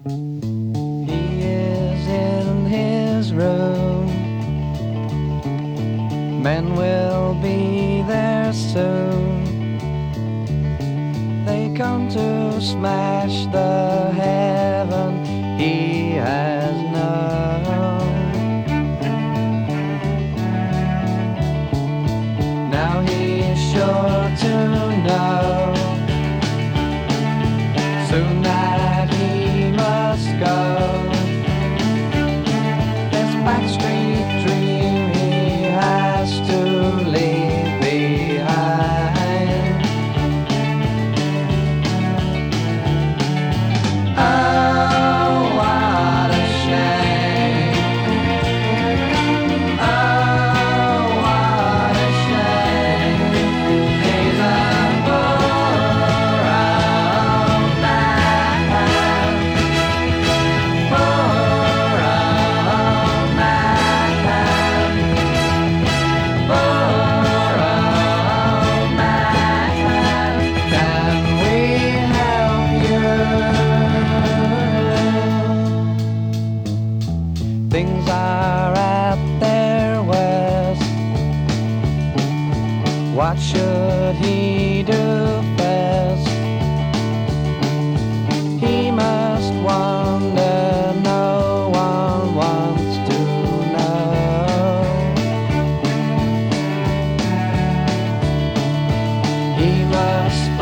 He is in his room. Men will be there soon. They come to smash the heaven he has known. Now he is sure to know soon that he must go. This backstreet dream he has to leave behind. Oh, what a shame. Oh, what a shame. He's a poor old man. Poor old man. Poor old man. Can we help you? Things are at their worst. What should he do first? He must wonder, no one wants to know. He must